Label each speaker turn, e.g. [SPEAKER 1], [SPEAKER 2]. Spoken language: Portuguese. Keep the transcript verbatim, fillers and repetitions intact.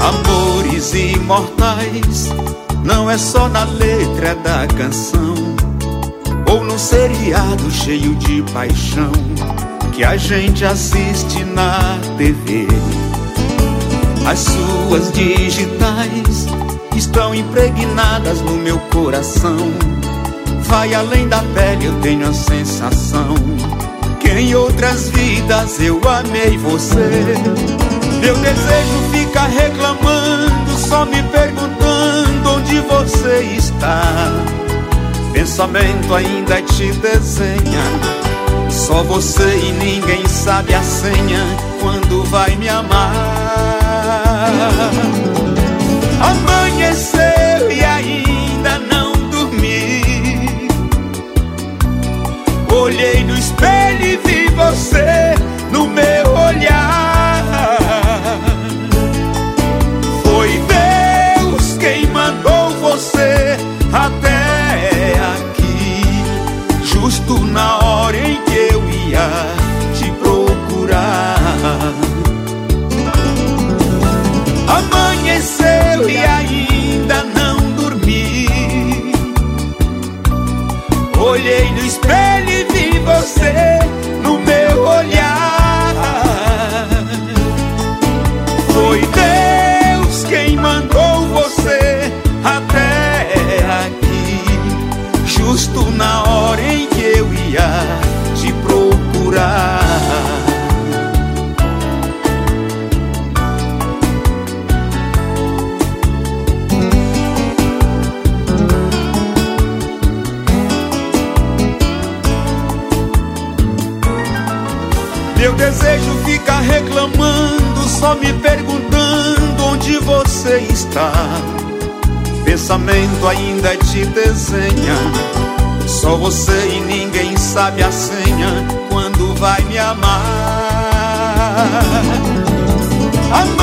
[SPEAKER 1] Amores imortais não é só na letra da canção ou num seriado cheio de paixão que a gente assiste na T V. As suas digitais estão impregnadas no meu coração. Vai além da pele, eu tenho a sensação que em outras vidas eu amei você. Meu desejo fica reclamando, só me perguntando onde você está. Pensamento ainda te desenha, só você e ninguém sabe a senha quando vai me amar. Amanheceu e ainda não dormi. Olhei no espelho e vi você no meu olhar. Foi Deus quem mandou você até aqui, justo na hora em que eu ia te procurar. Amanheceu e ainda não dormi. Olhei no espelho e vi você no meu olhar. Foi Deus quem mandou você até aqui, justo na hora em que eu ia te procurar. Meu desejo fica reclamando, só me perguntando onde você está. Pensamento ainda te desenha, só você e ninguém sabe a senha quando vai me amar. Amar